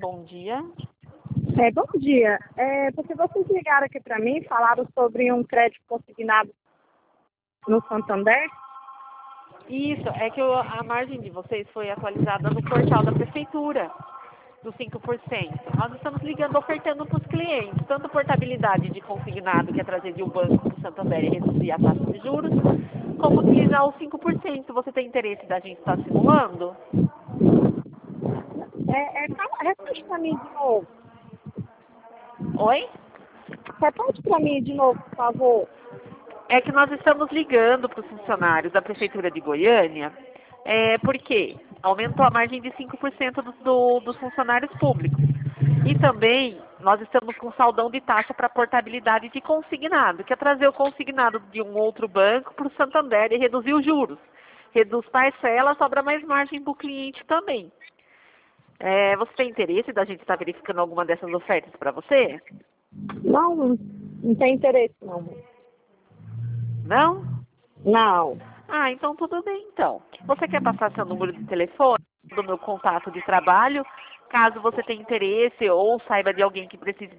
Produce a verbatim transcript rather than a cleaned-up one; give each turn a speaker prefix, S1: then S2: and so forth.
S1: bom dia.
S2: É, bom dia. É, porque vocês ligaram aqui para mim e falaram sobre um crédito consignado no Santander?
S1: Isso, é que o- a margem de vocês foi atualizada no portal da prefeitura, do cinco por cento. Nós estamos ligando, ofertando para os clientes, tanto portabilidade de consignado, que é trazer de um banco para o Santander e reduzir a taxa de juros, como utilizar os cinco por cento. Você tem interesse da gente estar simulando?
S2: É, é, fala, repete para mim de novo.
S1: Oi?
S2: Repete para mim de novo, por favor.
S1: É que nós estamos ligando para os funcionários da Prefeitura de Goiânia, é, porque aumentou a margem de cinco por cento do, do, dos funcionários públicos. E também nós estamos com saldão de taxa para portabilidade de consignado, que é trazer o consignado de um outro banco para o Santander e reduzir os juros. Reduz parcela, sobra mais margem para o cliente também. É, você tem interesse da gente estar verificando alguma dessas ofertas para você?
S2: Não, não tem interesse, não.
S1: Não?
S2: Não.
S1: Ah, então tudo bem, então. Você quer passar seu número de telefone, do meu contato de trabalho, caso você tenha interesse ou saiba de alguém que precise